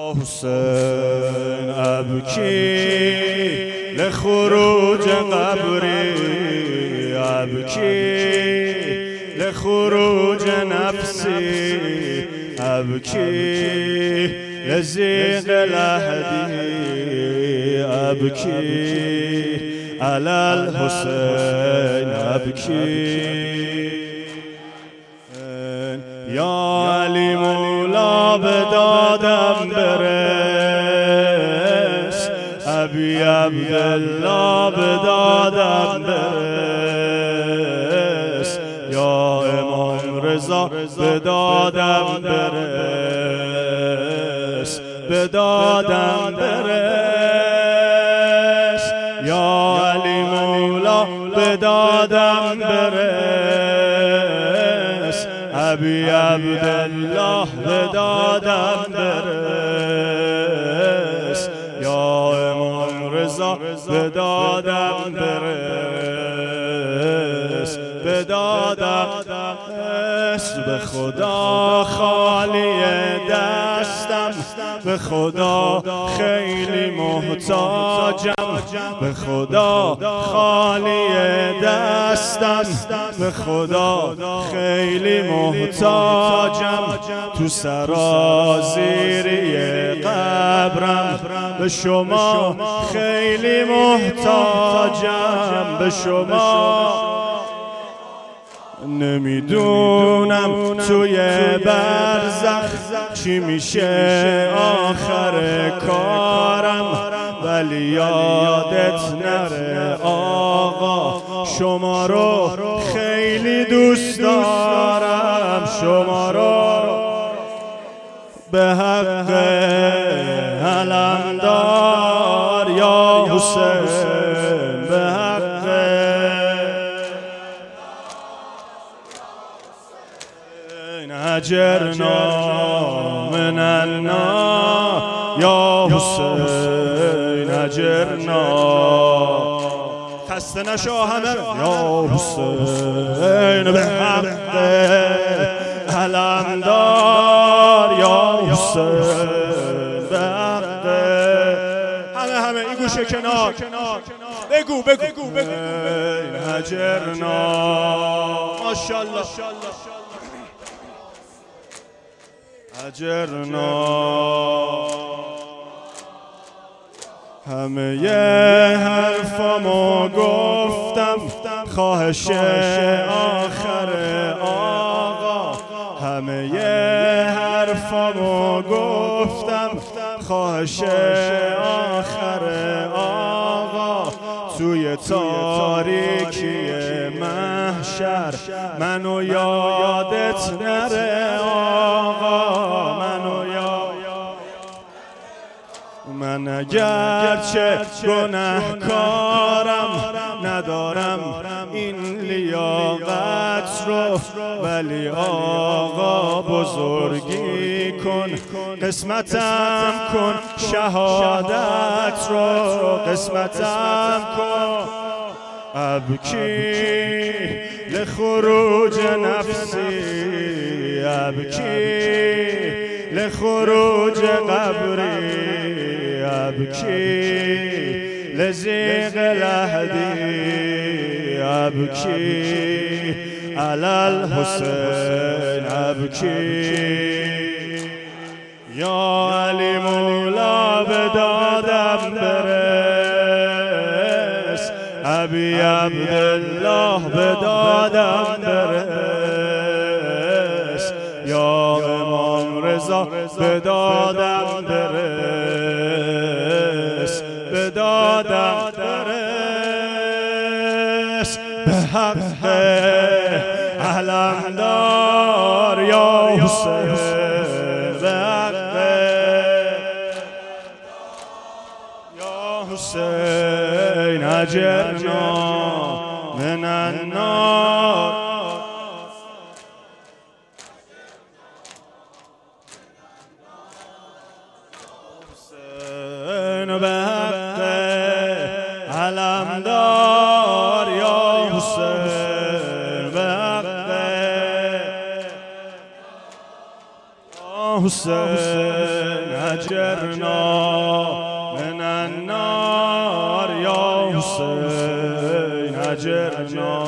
حسین ابکی لخروج قبری، ابکی لخروج نفسی، ابکی لزیغ لحدی، ابکی علی الحسین ابکی. یا علی مولا به دادم برس، ابی عبدالله به دادم برس، یا امام رضا به دادم برس، به دادم برس، یا علی مولا به دادم برس، ابی عبدالله به دادم برس، یا امام رضا به دادم برس، به دادم برس. به خدا خالی دستم، به خدا خیلی محتاجم، به خدا خالی دستم، به خدا خیلی محتاجم، تو سرازیری قبرم به شما خیلی محتاجم، به شما نمیدونم توی برزخ چی میشه آخر کارم، ولی یادت نره آقا شما رو خیلی دوست دارم، شما رو به حق علمدار یا حسین، به حق اجرنا من النار یا حسین، اجرنا. خسته نشو همه یا حسین، به حق علمدار یا حسین، به حق همه این گوشه کنار بگو اجرنا. ماشاءالله اجرنا. همه حرفامو گفتم، خواهش آخر آقا، همه حرفامو گفتم، خواهش آخر آقا، توی تاریکی محشر منو یادت نره آقا، منو من اگرچه گناهکارم، ندارم این لیاقت رو، ولی آقا بزرگی کن، قسمتم کن شهادت رو، قسمتم کن. ابکی لخروج نفسی، ابکی لخروج قبری، ابکی لزیغ لحدی، ابکی علی الحسین ابکی. یا علی مولا به دادم برس، ابی عبدالله به دادم برس، یا امام رضا به دادم برس، به دادم برس، به حق علمدار یا حسین، به حق یا حسین اجرنا من النار. حسین به حق علمدار یا حسین، به حق یا حسین. أجرنا من النار يا حسين أجرنا.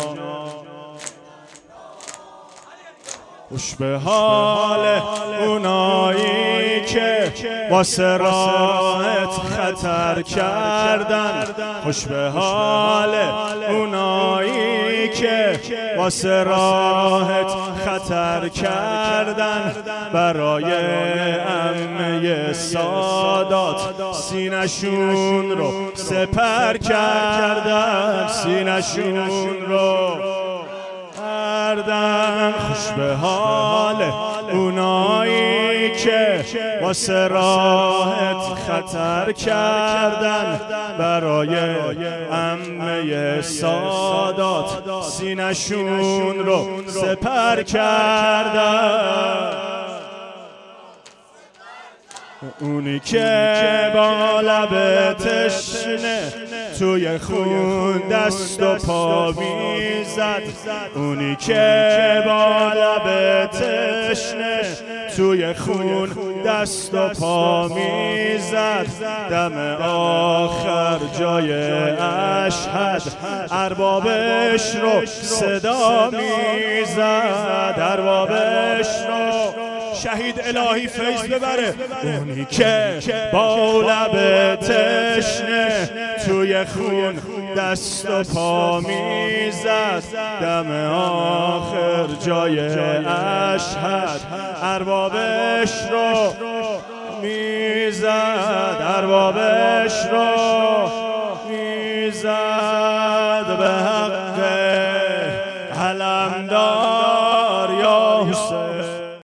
خوش به حال اونایی که واسه راهت خطر کردن، خوش به حال اونایی که واسه راهت خطر کردن، برای عمه سادات سینشون رو سپر کردن، سینشون رو کردن. خوش به حال اونایی که واسه راهت خطر کردن، برای عمه سادات سینشون رو سپر کردن. اونی که با لب تشنه توی خون دست و پا میزد، اونی که با لب تشنه توی خون دست و پا میزد، دم آخر جای اشهد اربابش رو صدا میزد، اربابش رو شهید الهی فیض ببره. اونی که با لب تشنه توی خون دست و پا میزد، دم آخر جای اشهد اربابش رو میزد، اربابش رو